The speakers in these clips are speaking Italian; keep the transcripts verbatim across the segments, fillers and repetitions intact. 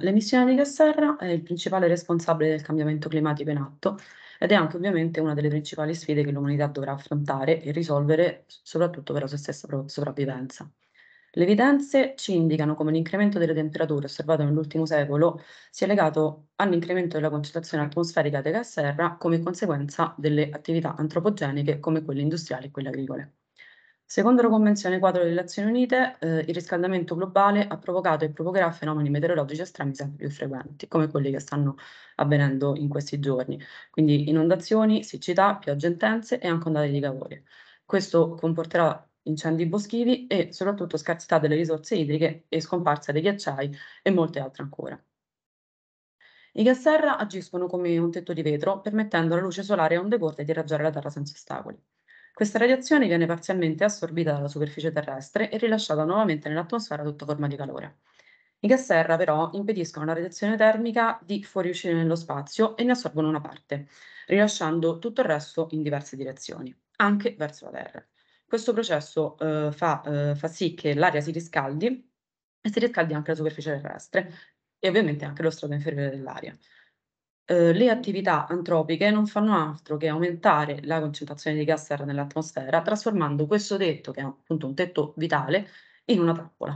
l'emissione di gas serra è il principale responsabile del cambiamento climatico in atto ed è anche ovviamente una delle principali sfide che l'umanità dovrà affrontare e risolvere, s- soprattutto per la sua stessa pro- sopravvivenza. Le evidenze ci indicano come l'incremento delle temperature osservato nell'ultimo secolo sia legato all'incremento della concentrazione atmosferica di gas serra come conseguenza delle attività antropogeniche come quelle industriali e quelle agricole. Secondo la Convenzione quadro delle Nazioni Unite, eh, il riscaldamento globale ha provocato e provocherà fenomeni meteorologici estremi sempre più frequenti, come quelli che stanno avvenendo in questi giorni. Quindi inondazioni, siccità, piogge intense e anche ondate di calore. Questo comporterà incendi boschivi e soprattutto scarsità delle risorse idriche e scomparsa dei ghiacciai e molte altre ancora. I gas serra agiscono come un tetto di vetro, permettendo alla luce solare a onde corte di raggiare la Terra senza ostacoli. Questa radiazione viene parzialmente assorbita dalla superficie terrestre e rilasciata nuovamente nell'atmosfera sotto forma di calore. I gas serra però impediscono alla radiazione termica di fuoriuscire nello spazio e ne assorbono una parte, rilasciando tutto il resto in diverse direzioni, anche verso la Terra. Questo processo eh, fa, eh, fa sì che l'aria si riscaldi e si riscaldi anche la superficie terrestre e ovviamente anche lo strato inferiore dell'aria. Uhm, le attività antropiche non fanno altro che aumentare la concentrazione di gas serra nell'atmosfera, trasformando questo tetto, che è appunto un tetto vitale, in una trappola.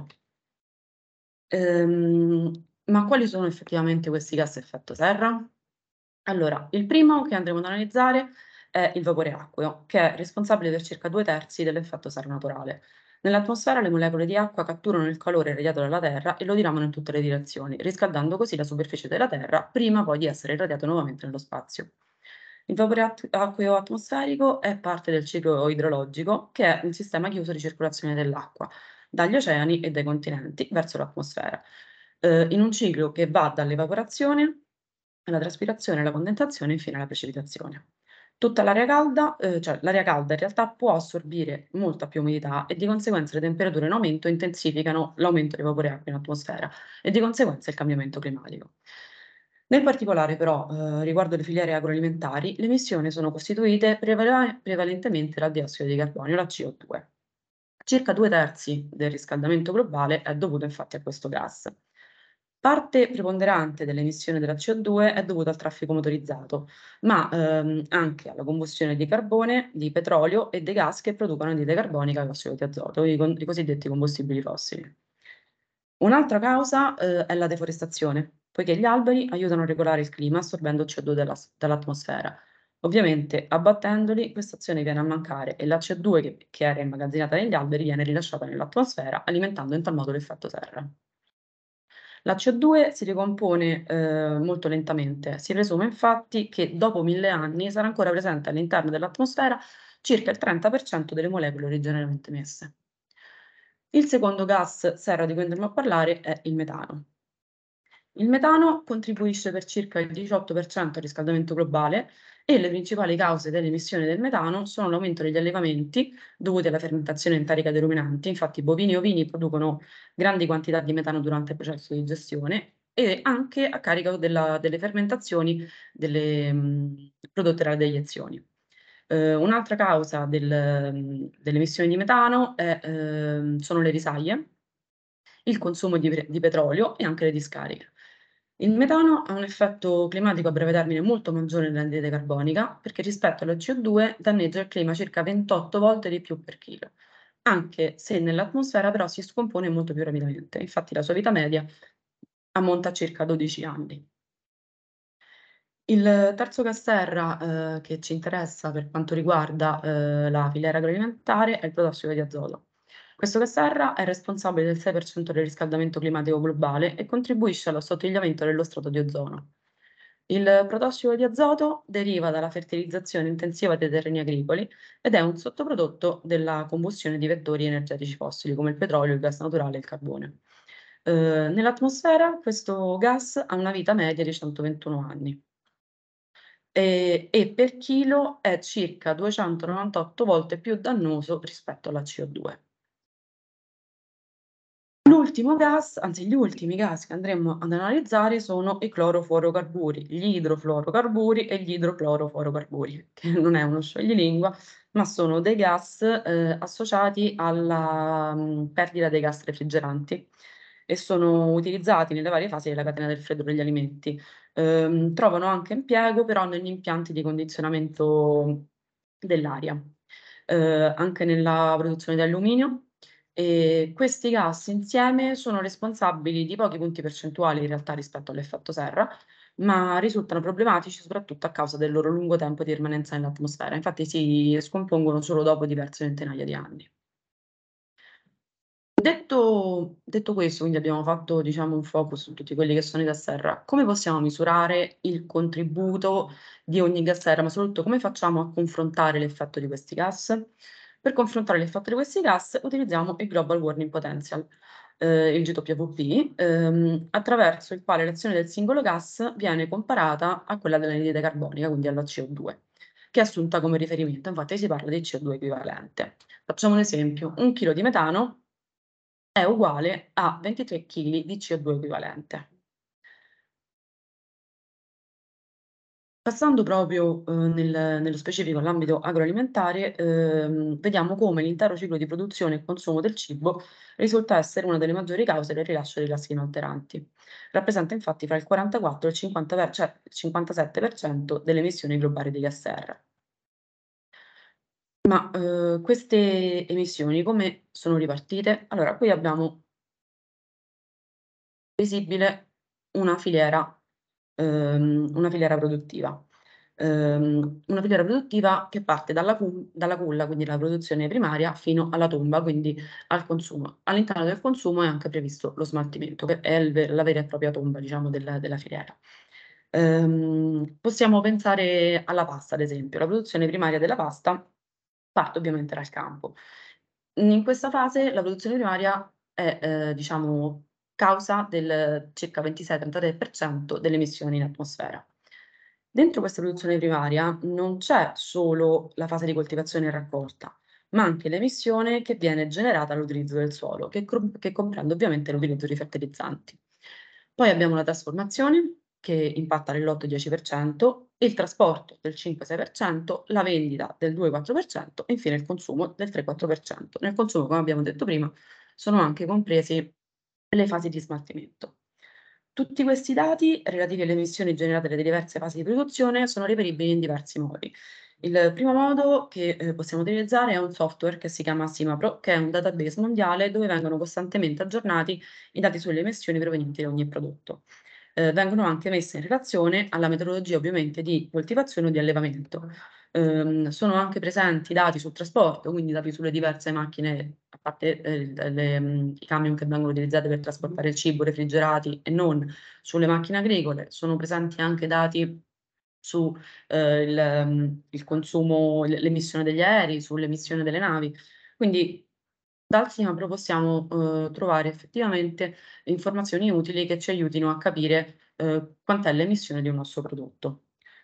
Ehm, ma quali sono effettivamente questi gas a effetto serra? Allora, il primo che andremo ad analizzare è il vapore acqueo, che è responsabile per circa due terzi dell'effetto serra naturale. Nell'atmosfera le molecole di acqua catturano il calore irradiato dalla Terra e lo diramano in tutte le direzioni, riscaldando così la superficie della Terra prima poi di essere irradiato nuovamente nello spazio. Il vapore at- acqueo atmosferico è parte del ciclo idrologico, che è un sistema chiuso di circolazione dell'acqua dagli oceani e dai continenti verso l'atmosfera, eh, in un ciclo che va dall'evaporazione alla traspirazione, alla condensazione e infine alla precipitazione. Tutta l'aria calda, eh, cioè l'aria calda in realtà può assorbire molta più umidità e di conseguenza le temperature in aumento intensificano l'aumento dei vapori acqua in atmosfera e di conseguenza il cambiamento climatico. Nel particolare però, eh, riguardo le filiere agroalimentari, le emissioni sono costituite prevale- prevalentemente dal diossido di carbonio, la C O due. Circa due terzi del riscaldamento globale è dovuto infatti a questo gas. Parte preponderante dell'emissione della C O due è dovuta al traffico motorizzato, ma ehm, anche alla combustione di carbone, di petrolio e dei gas che producono anidride carbonica e ossido di azoto, i, con- i cosiddetti combustibili fossili. Un'altra causa, eh, è la deforestazione, poiché gli alberi aiutano a regolare il clima assorbendo C O due dalla- dall'atmosfera. Ovviamente, abbattendoli, questa azione viene a mancare e la C O due che, che era immagazzinata negli alberi viene rilasciata nell'atmosfera, alimentando in tal modo l'effetto serra. La C O due si ricompone, ehm, molto lentamente. Si presume infatti che dopo mille anni sarà ancora presente all'interno dell'atmosfera circa il trenta per cento delle molecole originariamente emesse. Il secondo gas serra di cui andremo a parlare è il metano. Il metano contribuisce per circa il diciotto per cento al riscaldamento globale e le principali cause dell'emissione del metano sono l'aumento degli allevamenti dovuti alla fermentazione enterica dei ruminanti, infatti bovini e ovini producono grandi quantità di metano durante il processo di gestione e anche a carico della- delle fermentazioni delle, mh, prodotte dalle deiezioni. Eh, un'altra causa del, mh, delle emissioni di metano è, ehm, sono le risaie, il consumo di, pre- di petrolio e anche le discariche. Il metano ha un effetto climatico a breve termine molto maggiore dell'anidride carbonica perché rispetto alla C O due danneggia il clima circa ventotto volte di più per chilo, anche se nell'atmosfera però si scompone molto più rapidamente. Infatti la sua vita media ammonta a circa dodici anni. Il terzo gas serra, eh, che ci interessa per quanto riguarda, eh, la filiera agroalimentare è il protossido di azoto. Questo gas serra è responsabile del sei per cento del riscaldamento climatico globale e contribuisce all'assottigliamento dello strato di ozono. Il protossido di azoto deriva dalla fertilizzazione intensiva dei terreni agricoli ed è un sottoprodotto della combustione di vettori energetici fossili come il petrolio, il gas naturale e il carbone. Eh, nell'atmosfera questo gas ha una vita media di centoventuno anni. Ehm, e per chilo è circa duecentonovantotto volte più dannoso rispetto alla C O due. L'ultimo gas, anzi gli ultimi gas che andremo ad analizzare sono i clorofluorocarburi, gli idrofluorocarburi e gli idroclorofluorocarburi, che non è uno scioglilingua, ma sono dei gas, ehm, associati alla, mhmm, perdita dei gas refrigeranti. e sono utilizzati nelle varie fasi della catena del freddo degli alimenti. Ehm, trovano anche impiego però negli impianti di condizionamento dell'aria, ehm, anche nella produzione di alluminio, e questi gas insieme sono responsabili di pochi punti percentuali in realtà rispetto all'effetto serra, ma risultano problematici soprattutto a causa del loro lungo tempo di permanenza nell'atmosfera. Infatti si scompongono solo dopo diverse centinaia di anni. Detto detto questo, quindi abbiamo fatto diciamo un focus su tutti quelli che sono i gas serra, come possiamo misurare il contributo di ogni gas serra, ma soprattutto come facciamo a confrontare l'effetto di questi gas? Per confrontare l'effetto di questi gas utilizziamo il Global Warming Potential, ehm, il G W P, ehm, attraverso il quale l'azione del singolo gas viene comparata a quella dell'anidride carbonica, quindi alla C O due, che è assunta come riferimento. Infatti si parla di C O due equivalente. Facciamo un esempio: un chilo di metano è uguale a ventitré chili di C O due equivalente. Passando proprio, uhm, nel nello specifico all'ambito agroalimentare, uhm, vediamo come l'intero ciclo di produzione e consumo del cibo risulta essere una delle maggiori cause del rilascio dei gas inalteranti. Rappresenta infatti fra il quarantaquattro e il cinquanta per ce il cinquantasette per cento delle emissioni globali di gas serra. Ma, uhm, queste emissioni come sono ripartite? Allora, qui abbiamo visibile una filiera uhm, una filiera produttiva. Uhm, una filiera produttiva che parte dalla cu dalla culla, quindi la produzione primaria, fino alla tomba, quindi al consumo. All'interno del consumo è anche previsto lo smaltimento, che è il ve la vera e propria tomba, diciamo, del della filiera. Uhm, possiamo pensare alla pasta, ad esempio. La produzione primaria della pasta parte ovviamente dal campo. Mhmm, in questa fase la produzione primaria è, ehm, diciamo, causa del circa ventisei, trentatré per cento delle emissioni in atmosfera. Dentro questa produzione primaria non c'è solo la fase di coltivazione e raccolta, ma anche l'emissione che viene generata dall'utilizzo del suolo, che crom che comprende ovviamente l'utilizzo di fertilizzanti. Poi abbiamo la trasformazione, che impatta nell'otto dieci per cento, il trasporto del cinque sei per cento, la vendita del due quattro per cento e infine il consumo del tre quattro per cento. Nel consumo, come abbiamo detto prima, sono anche compresi le fasi di smaltimento. Tutti questi dati relativi alle emissioni generate dalle diverse fasi di produzione sono reperibili in diversi modi. Il primo modo che eh, possiamo utilizzare è un software che si chiama Simapro, che è un database mondiale dove vengono costantemente aggiornati i dati sulle emissioni provenienti da ogni prodotto. Eh, vengono anche messe in relazione alla metodologia ovviamente di coltivazione o di allevamento. Ehm, sono anche presenti dati sul trasporto, quindi dati sulle diverse macchine, a parte eh, il- le, mh, i camion che vengono utilizzati per trasportare il cibo, refrigerati e non, sulle macchine agricole. Sono presenti anche dati su eh, il, mh, il consumo, l- l'emissione degli aerei, sull'emissione delle navi. Quindi dal Sinapro possiamo eh, trovare effettivamente informazioni utili che ci aiutino a capire eh, quant'è l'emissione di un nostro prodotto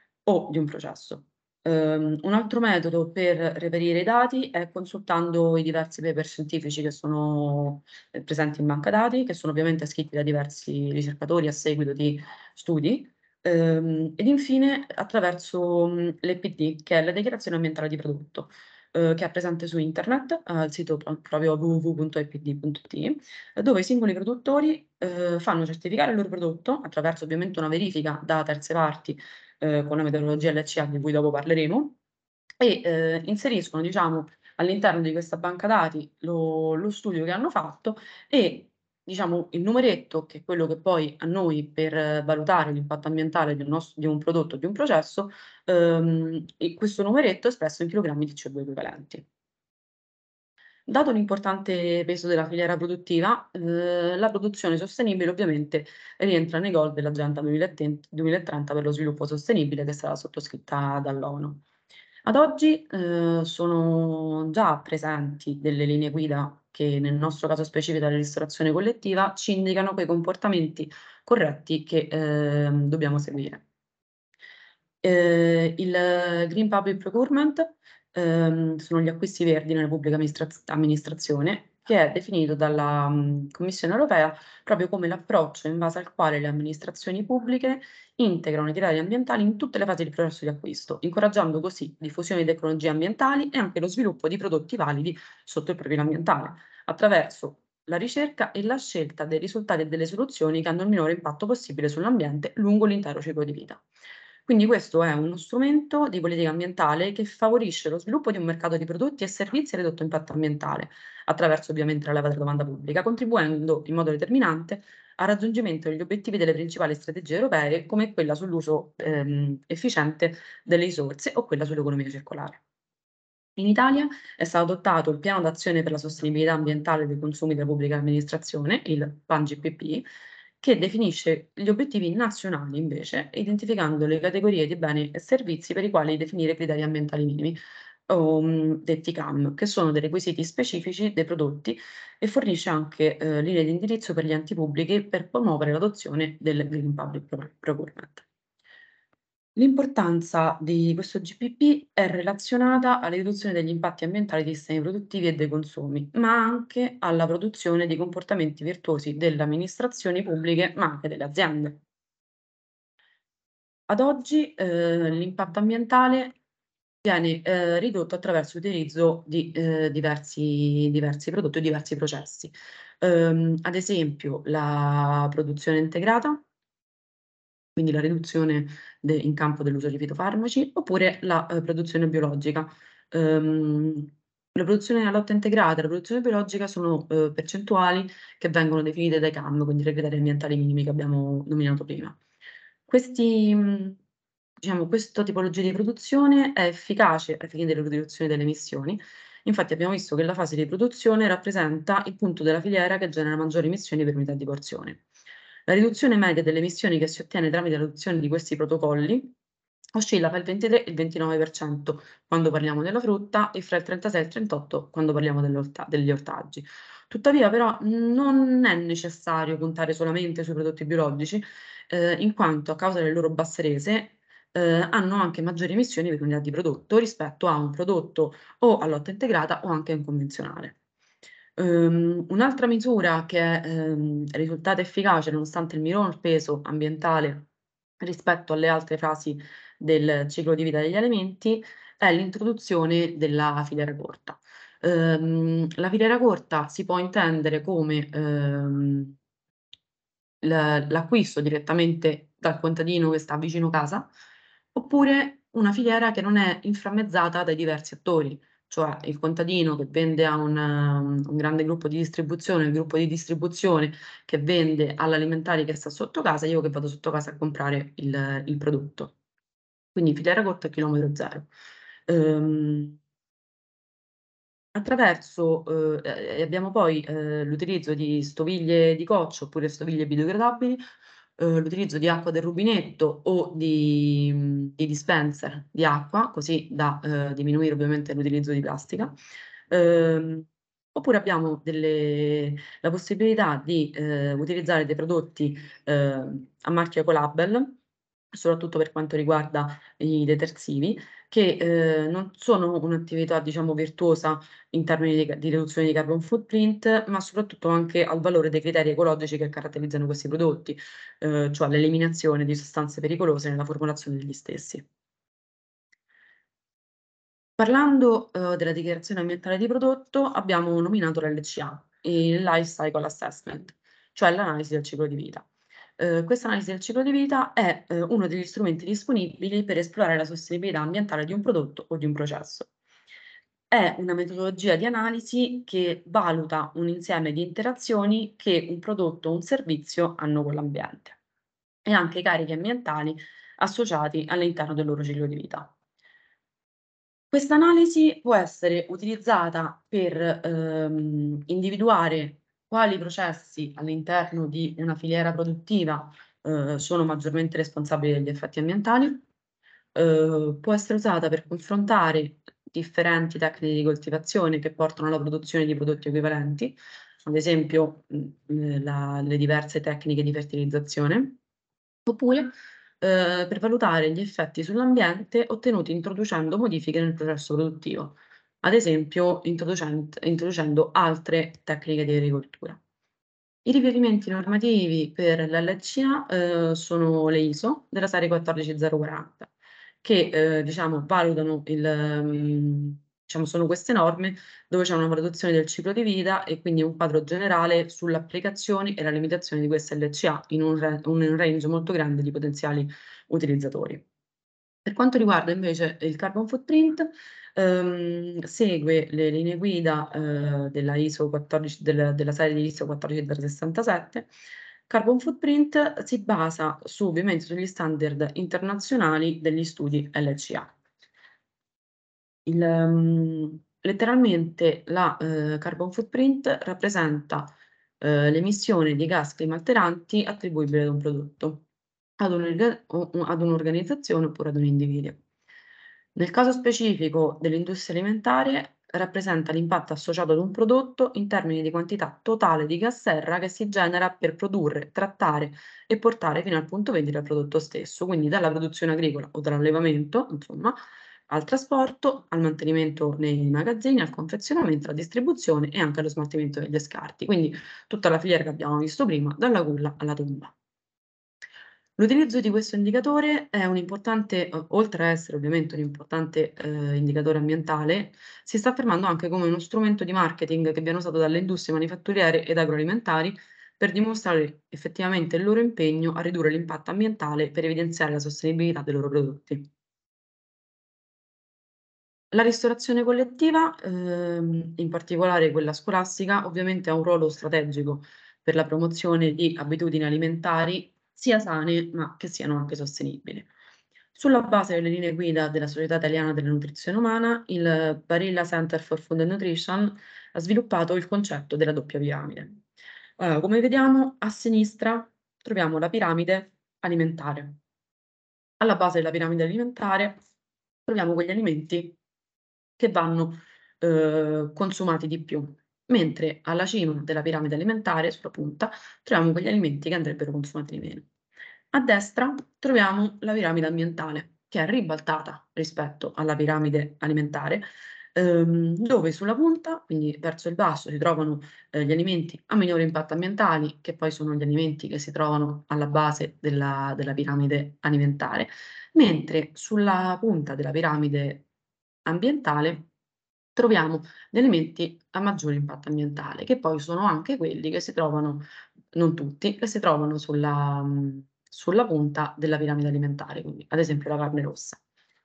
o di un processo. Ehm, un altro metodo per reperire i dati è consultando i diversi paper scientifici che sono eh, presenti in banca dati, che sono ovviamente scritti da diversi ricercatori a seguito di studi. Ehm, ed infine attraverso mh, l'E P D, che è la dichiarazione ambientale di prodotto, eh, che è presente su internet, al sito pro- proprio w w w punto e p d punto i t, dove i singoli produttori eh, fanno certificare il loro prodotto attraverso ovviamente una verifica da terze parti ehm, con la metodologia L C A di cui dopo parleremo, e, ehm, inseriscono diciamo all'interno di questa banca dati lo lo studio che hanno fatto e, diciamo, il numeretto, che è quello che poi a noi per eh, valutare l'impatto ambientale di un nos di un prodotto o di un processo, ehm, e questo numeretto è espresso in chilogrammi di C O due equivalenti. Dato l'importante peso della filiera produttiva, ehm, la produzione sostenibile ovviamente rientra nei goal dell'Agenda duemilatten duemilatrenta per lo sviluppo sostenibile che è stata sottoscritta dall'ONU. Ad oggi, ehm, sono già presenti delle linee guida che, nel nostro caso specifico della ristorazione collettiva, ci indicano quei comportamenti corretti che, ehm, dobbiamo seguire. Ehm, il Green Public Procurement, ehm, sono gli acquisti verdi nella pubblica amministraz amministrazione, che è definito dalla, mhmm, Commissione europea proprio come l'approccio in base al quale le amministrazioni pubbliche integrano i criteri ambientali in tutte le fasi del processo di acquisto, incoraggiando così diffusione di tecnologie ambientali e anche lo sviluppo di prodotti validi sotto il profilo ambientale, attraverso la ricerca e la scelta dei risultati e delle soluzioni che hanno il minore impatto possibile sull'ambiente lungo l'intero ciclo di vita. Quindi questo è uno strumento di politica ambientale che favorisce lo sviluppo di un mercato di prodotti e servizi a ridotto impatto ambientale, attraverso ovviamente la leva della domanda pubblica, contribuendo in modo determinante al raggiungimento degli obiettivi delle principali strategie europee, come quella sull'uso ehm, efficiente delle risorse o quella sull'economia circolare. In Italia è stato adottato il Piano d'azione per la sostenibilità ambientale dei consumi della pubblica amministrazione, il PAN G P P, che definisce gli obiettivi nazionali invece, identificando le categorie di beni e servizi per i quali definire criteri ambientali minimi, o mh, detti C A M, che sono dei requisiti specifici dei prodotti e fornisce anche eh, linee di indirizzo per gli enti pubblici per promuovere l'adozione del Green Public Procurement. L'importanza di questo G P P è relazionata alla riduzione degli impatti ambientali dei sistemi produttivi e dei consumi, ma anche alla produzione di comportamenti virtuosi delle amministrazioni pubbliche, ma anche delle aziende. Ad oggi, ehm, l'impatto ambientale viene, ehm, ridotto attraverso l'utilizzo di, ehm, diversi diversi prodotti o diversi processi. Uhm, ad esempio la produzione integrata, quindi la riduzione de in campo dell'uso di fitofarmaci, oppure la, uhm, produzione biologica. Uhm, la produzione a lotta integrata e la produzione biologica sono, uhm, percentuali che vengono definite dai C A M, quindi dai criteri ambientali minimi che abbiamo nominato prima. Questi mhmm, diciamo, questa tipologia di produzione è efficace ai fini della riduzione delle emissioni. Infatti abbiamo visto che la fase di produzione rappresenta il punto della filiera che genera maggiori emissioni per unità di porzione. La riduzione media delle emissioni che si ottiene tramite l'adozione di questi protocolli oscilla fra il ventitré e il ventinove per cento quando parliamo della frutta e fra il trentasei e il trentotto quando parliamo dell'orta degli ortaggi. Tuttavia però non è necessario puntare solamente sui prodotti biologici, ehm, in quanto a causa delle loro basse rese, ehm, hanno anche maggiori emissioni per unità di prodotto rispetto a un prodotto o a lotta integrata o anche un convenzionale. Uhm, un'altra misura che è, ehm, risultata efficace nonostante il minor peso ambientale rispetto alle altre fasi del ciclo di vita degli alimenti è l'introduzione della filiera corta. Uhm, la filiera corta si può intendere come, ehm l l'acquisto direttamente dal contadino che sta vicino casa, oppure una filiera che non è inframmezzata dai diversi attori, cioè il contadino che vende a un um, un grande gruppo di distribuzione, il gruppo di distribuzione che vende all'alimentare che sta sotto casa, io che vado sotto casa a comprare il il prodotto. Quindi filiera corta a chilometro zero. Uhm Attraverso uhm, e e abbiamo poi, ehm, l'utilizzo di stoviglie di coccio oppure stoviglie biodegradabili, uhm, l'utilizzo di acqua del rubinetto o di mhmm, di dispenser di acqua, così da, uhm, diminuire ovviamente l'utilizzo di plastica. Uhm, oppure abbiamo delle la possibilità di, ehm, utilizzare dei prodotti, uhm, a marchio Ecolabel, soprattutto per quanto riguarda i detersivi, che, ehm, non sono un'attività diciamo virtuosa in termini di ca di riduzione di carbon footprint, ma soprattutto anche al valore dei criteri ecologici che caratterizzano questi prodotti, uhm, cioè l'eliminazione di sostanze pericolose nella formulazione degli stessi. Parlando, uhm, della dichiarazione ambientale di prodotto, abbiamo nominato l'L C A, il Life Cycle Assessment, cioè l'analisi del ciclo di vita. Uhm, questa analisi del ciclo di vita è, uhm, uno degli strumenti disponibili per esplorare la sostenibilità ambientale di un prodotto o di un processo. È una metodologia di analisi che valuta un insieme di interazioni che un prodotto o un servizio hanno con l'ambiente e anche i carichi ambientali associati all'interno del loro ciclo di vita. Questa analisi può essere utilizzata per, ehm, individuare quali processi all'interno di una filiera produttiva, uhm, sono maggiormente responsabili degli effetti ambientali. Uhm, può essere usata per confrontare differenti tecniche di coltivazione che portano alla produzione di prodotti equivalenti, ad esempio, mhmm, la le diverse tecniche di fertilizzazione. Oppure, uhm, per valutare gli effetti sull'ambiente ottenuti introducendo modifiche nel processo produttivo, ad esempio introducent introducendo altre tecniche di agricoltura. I riferimenti normativi per l'L C A, uhm, sono le I S O della serie quattordici zero quaranta che, uhm, diciamo valutano il mhmm Diciamo, sono queste norme dove c'è una valutazione del ciclo di vita e quindi un quadro generale sulle applicazioni e la limitazione di queste L C A in un re un range molto grande di potenziali utilizzatori. Per quanto riguarda invece il carbon footprint, ehm, segue le linee guida, ehm, della ISO quattordici del della serie di ISO quattordici zero sessantasette. Carbon footprint si basa su ovviamente sugli standard internazionali degli studi L C A. Il mhmm, letteralmente la, ehm, carbon footprint rappresenta, ehm, l'emissione di gas climalteranti attribuibile ad un prodotto, ad un'orga o o ad un'organizzazione oppure ad un individuo. Nel caso specifico dell'industria alimentare, rappresenta l'impatto associato ad un prodotto in termini di quantità totale di gas serra che si genera per produrre, trattare e portare fino al punto vendita il prodotto stesso, quindi dalla produzione agricola o dall'allevamento, insomma, al trasporto, al mantenimento nei magazzini, al confezionamento, alla distribuzione e anche allo smaltimento degli scarti. Quindi tutta la filiera che abbiamo visto prima, dalla culla alla tomba. L'utilizzo di questo indicatore è un importante, o oltre a essere ovviamente un importante, ehm, indicatore ambientale, si sta affermando anche come uno strumento di marketing che viene usato dalle industrie manifatturiere ed agroalimentari per dimostrare effettivamente il loro impegno a ridurre l'impatto ambientale per evidenziare la sostenibilità dei loro prodotti. La ristorazione collettiva, ehm, in particolare quella scolastica, ovviamente ha un ruolo strategico per la promozione di abitudini alimentari sia sane, ma che siano anche sostenibili. Sulla base delle linee guida della Società Italiana della Nutrizione Umana, il Barilla Center for Food and Nutrition ha sviluppato il concetto della doppia piramide. Allora, come vediamo, a sinistra troviamo la piramide alimentare. Alla base della piramide alimentare troviamo quegli alimenti che vanno, uhm, consumati di più, mentre alla cima della piramide alimentare, sulla punta, troviamo quegli alimenti che andrebbero consumati di meno. A destra troviamo la piramide ambientale, che è ribaltata rispetto alla piramide alimentare, uhm, dove sulla punta, quindi verso il basso, si trovano, ehm, gli alimenti a minore impatto ambientali, che poi sono gli alimenti che si trovano alla base della della piramide alimentare, mentre sulla punta della piramide ambientale troviamo gli elementi a maggiore impatto ambientale, che poi sono anche quelli che si trovano, non tutti, che si trovano sulla mhmm, sulla punta della piramide alimentare, quindi ad esempio la carne rossa.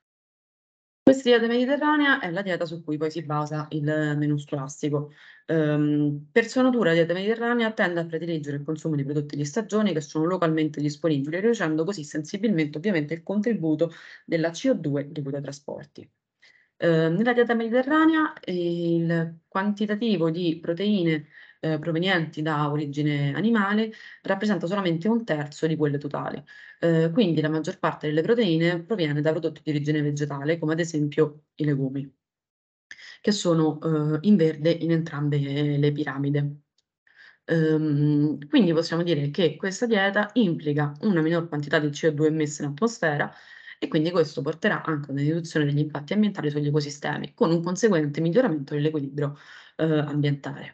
Questa dieta mediterranea è la dieta su cui poi si basa il menù scolastico. Ehm, per sua natura la dieta mediterranea tende a prediligere il consumo di prodotti di stagione che sono localmente disponibili, riducendo così sensibilmente ovviamente il contributo della C O due dovuta ai trasporti. Ehm, nella dieta mediterranea il quantitativo di proteine, ehm, provenienti da origine animale rappresenta solamente un terzo di quelle totali. Ehm, quindi la maggior parte delle proteine proviene da prodotti di origine vegetale, come ad esempio i legumi, che sono, uhm, in verde in entrambe le piramidi. Ehm, quindi possiamo dire che questa dieta implica una minor quantità di C O due emessa in atmosfera e quindi questo porterà anche a una riduzione degli impatti ambientali sugli ecosistemi, con un conseguente miglioramento dell'equilibrio, ehm, ambientale.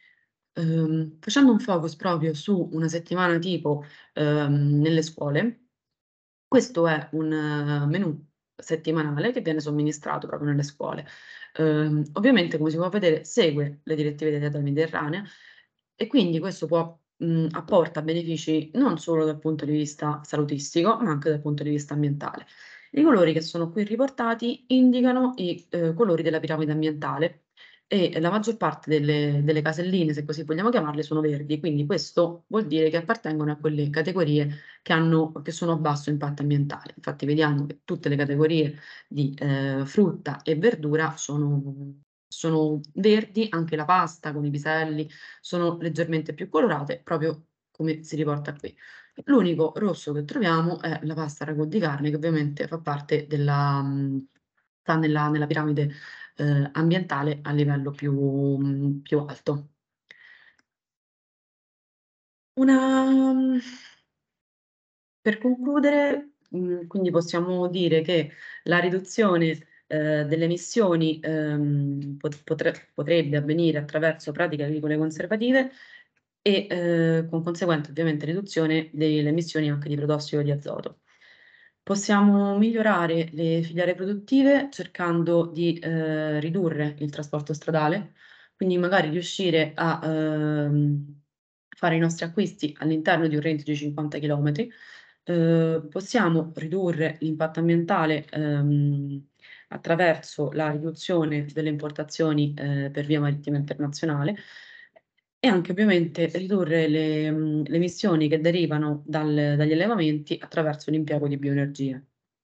Ehm, facendo un focus proprio su una settimana tipo, ehm, nelle scuole, questo è un eh, menù settimanale che viene somministrato proprio nelle scuole. Ehm, ovviamente, come si può vedere, segue le direttive della dieta mediterranea e quindi questo può mhmm, apporta benefici non solo dal punto di vista salutistico, ma anche dal punto di vista ambientale. I colori che sono qui riportati indicano i, ehm, colori della piramide ambientale e la maggior parte delle delle caselline, se così vogliamo chiamarle, sono verdi, quindi questo vuol dire che appartengono a quelle categorie che hanno che sono a basso impatto ambientale. Infatti vediamo che tutte le categorie di, ehm, frutta e verdura sono sono verdi, anche la pasta con i piselli sono leggermente più colorate, proprio come si riporta qui. L'unico rosso che troviamo è la pasta ragù di carne, che ovviamente fa parte della mhmm, sta nella nella piramide, ehm, ambientale a livello più mhmm, più alto. Una mhmm Per concludere, mhmm, quindi possiamo dire che la riduzione, ehm, delle emissioni, ehm, pot potre potrebbe avvenire attraverso pratiche agricole conservative e, ehm, con conseguente ovviamente riduzione delle emissioni anche di protossido di azoto. Possiamo migliorare le filiere produttive cercando di, ehm, ridurre il trasporto stradale, quindi magari riuscire a, uhm, fare i nostri acquisti all'interno di un range di cinquanta chilometri. Uhm, possiamo ridurre l'impatto ambientale, ehm, attraverso la riduzione delle importazioni, ehm, per via marittima internazionale e anche ovviamente ridurre le mhmm, le emissioni che derivano dal dagli allevamenti attraverso l'impiego di bioenergie.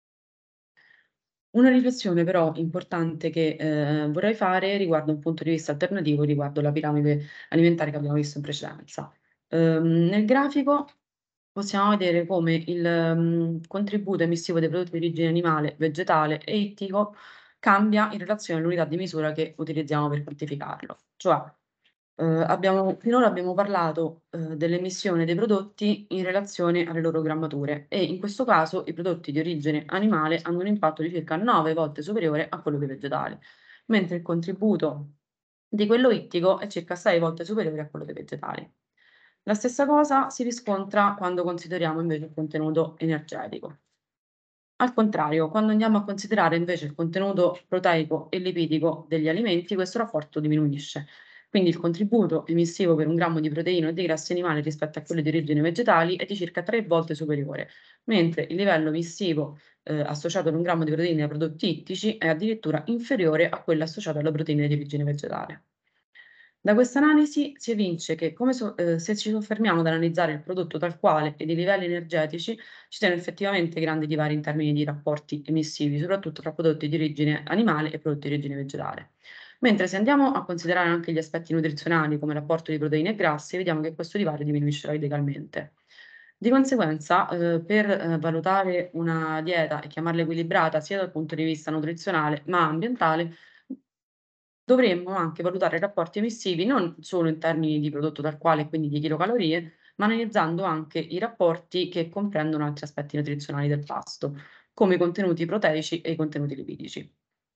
Una riflessione però importante che, ehm, vorrei fare riguarda un punto di vista alternativo riguardo la piramide alimentare che abbiamo visto in precedenza. Uhm, nel grafico possiamo vedere come il, mhmm, contributo emissivo dei prodotti di origine animale, vegetale e ittico cambia in relazione all'unità di misura che utilizziamo per quantificarlo. Cioè, Uhm, abbiamo finora abbiamo parlato, uhm, dell'emissione dei prodotti in relazione alle loro grammature e in questo caso i prodotti di origine animale hanno un impatto di circa nove volte superiore a quello dei vegetali, mentre il contributo di quello ittico è circa sei volte superiore a quello dei vegetali. La stessa cosa si riscontra quando consideriamo invece il contenuto energetico. Al contrario, quando andiamo a considerare invece il contenuto proteico e lipidico degli alimenti, questo rapporto diminuisce. Quindi il contributo emissivo per un grammo di proteine o di grassi animali rispetto a quello di origine vegetali è di circa tre volte superiore, mentre il livello emissivo eh, associato ad un grammo di proteine da prodotti ittici è addirittura inferiore a quello associato alle proteine di origine vegetale. Da questa analisi si evince che come so- eh, se ci soffermiamo ad analizzare il prodotto tal quale ed i livelli energetici, ci sono effettivamente grandi divari in termini di rapporti emissivi, soprattutto tra prodotti di origine animale e prodotti di origine vegetale. Mentre se andiamo a considerare anche gli aspetti nutrizionali come l'apporto di proteine e grassi, vediamo che questo divario diminuisce radicalmente. Di conseguenza, eh, per eh, valutare una dieta e chiamarla equilibrata sia dal punto di vista nutrizionale ma ambientale, dovremmo anche valutare i rapporti emissivi non solo in termini di prodotto tal quale, quindi di chilocalorie, ma analizzando anche i rapporti che comprendono altri aspetti nutrizionali del pasto, come i contenuti proteici e i contenuti lipidici.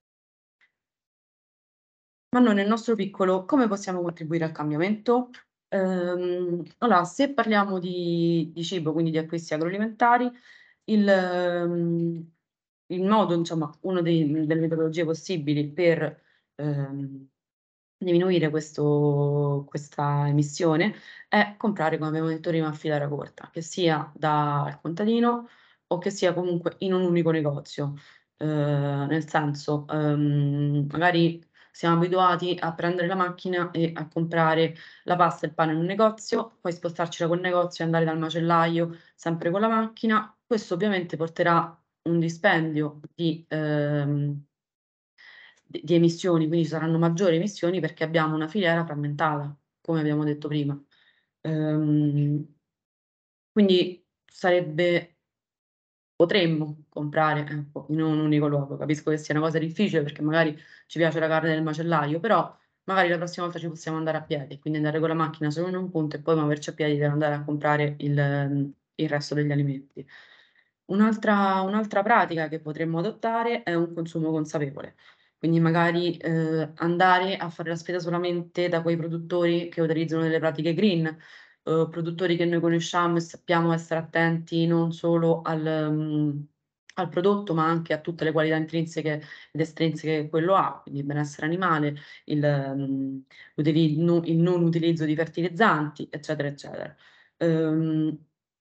Ma noi nel nostro piccolo come possiamo contribuire al cambiamento? Ehm, allora, se parliamo di di cibo, quindi di acquisti agroalimentari, il mhmm, il modo insomma, uno dei delle metodologie possibili per, ehm diminuire questo questa emissione è comprare, come abbiamo detto prima, a filiera corta, che sia dal contadino o che sia comunque in un unico negozio. Uhm, nel senso, uhm, magari siamo abituati a prendere la macchina e a comprare la pasta e il pane in un negozio, poi spostarci da quel negozio e andare dal macellaio sempre con la macchina. Questo ovviamente porterà un dispendio di, ehm di di emissioni, quindi ci saranno maggiori emissioni perché abbiamo una filiera frammentata, come abbiamo detto prima. Ehm, quindi sarebbe potremmo comprare, ecco, in un unico luogo. Capisco che sia una cosa difficile perché magari ci piace la carne del macellaio, però magari la prossima volta ci possiamo andare a piedi, quindi andare con la macchina solo in un punto e poi muoverci a piedi per andare a comprare il mhmm, il resto degli alimenti. Un'altra un'altra pratica che potremmo adottare è un consumo consapevole, quindi magari, ehm, andare a fare la spesa solamente da quei produttori che utilizzano delle pratiche green, uhm, produttori che noi conosciamo e sappiamo essere attenti non solo al mhmm, al prodotto, ma anche a tutte le qualità intrinseche ed estrinseche che quello ha, quindi il benessere animale, il mhmm, l'utili no il non utilizzo di fertilizzanti, eccetera, eccetera. Uhm,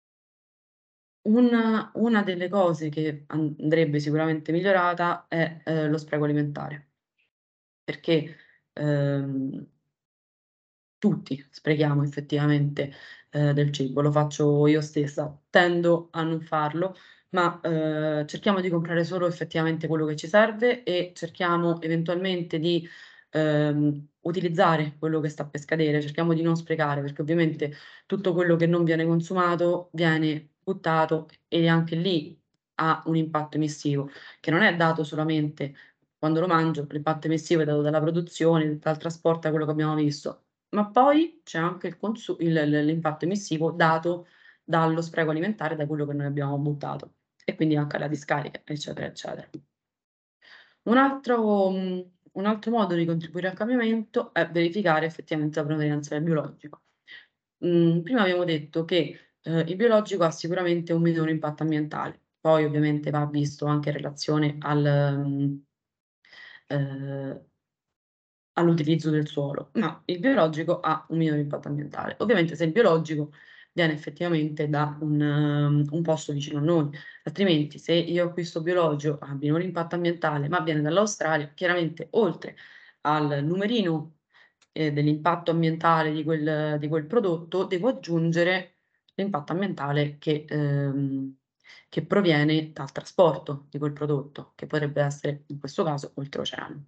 una una delle cose che andrebbe sicuramente migliorata è, ehm, lo spreco alimentare, perché, ehm tutti sprechiamo effettivamente, ehm, del cibo, lo faccio io stessa. Tendo a non farlo, ma, ehm, cerchiamo di comprare solo effettivamente quello che ci serve e cerchiamo eventualmente di, ehm, utilizzare quello che sta per scadere, cerchiamo di non sprecare, perché ovviamente tutto quello che non viene consumato viene buttato e anche lì ha un impatto emissivo, che non è dato solamente quando lo mangio, l'impatto emissivo è dato dalla produzione, dal trasporto, da quello che abbiamo visto, ma poi c'è anche il consu il l l'impatto emissivo dato dallo spreco alimentare, da quello che noi abbiamo buttato e quindi anche alla discarica, eccetera, eccetera. Un altro mhmm, un altro modo di contribuire al cambiamento è verificare effettivamente la provenienza del biologico. Mhmm, prima abbiamo detto che, ehm, il biologico ha sicuramente un minore impatto ambientale. Poi ovviamente va visto anche in relazione al mhmm, ehm all'utilizzo del suolo, ma il biologico ha un minore impatto ambientale. Ovviamente se il biologico viene effettivamente da un un posto vicino a noi, altrimenti se io acquisto biologico ha minore impatto ambientale, ma viene dall'Australia, chiaramente oltre al numerino, ehm, dell'impatto ambientale di quel di quel prodotto, devo aggiungere l'impatto ambientale che ehm, che proviene dal trasporto di quel prodotto, che potrebbe essere in questo caso oltreoceano.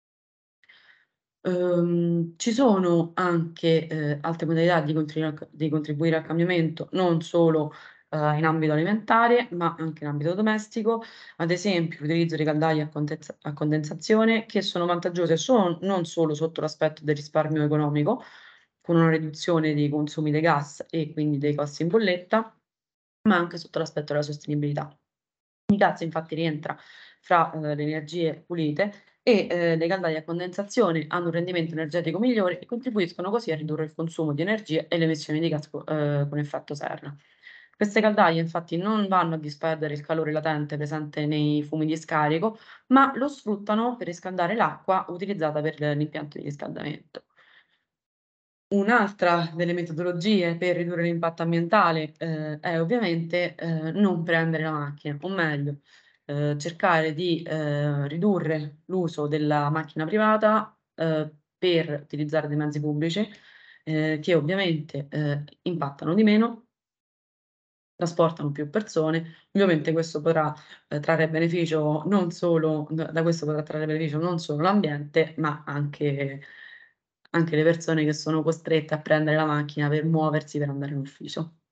Uhm, ci sono anche, ehm, altre modalità di contribuire al ca di contribuire al cambiamento, non solo, uhm, in ambito alimentare, ma anche in ambito domestico, ad esempio l'utilizzo di caldaie a condensa a condensazione che sono vantaggiose son non solo sotto l'aspetto del risparmio economico, con una riduzione dei consumi dei gas e quindi dei costi in bolletta, ma anche sotto l'aspetto della sostenibilità. Il gas infatti rientra fra, uhm, le energie pulite e, ehm, le caldaie a condensazione hanno un rendimento energetico migliore e contribuiscono così a ridurre il consumo di energia e le emissioni di gas co uhm, con effetto serra. Queste caldaie infatti non vanno a disperdere il calore latente presente nei fumi di scarico, ma lo sfruttano per riscaldare l'acqua utilizzata per l'impianto di riscaldamento. Un'altra delle metodologie per ridurre l'impatto ambientale, ehm, è ovviamente, ehm, non prendere la macchina, o meglio, ehm, cercare di, ehm, ridurre l'uso della macchina privata, ehm, per utilizzare dei mezzi pubblici, ehm, che ovviamente, ehm, impattano di meno trasportano più persone. Ovviamente questo potrà, ehm, trarre beneficio non solo d da questo potrà trarre beneficio non solo l'ambiente, ma anche anche le persone che sono costrette a prendere la macchina per muoversi per andare in ufficio.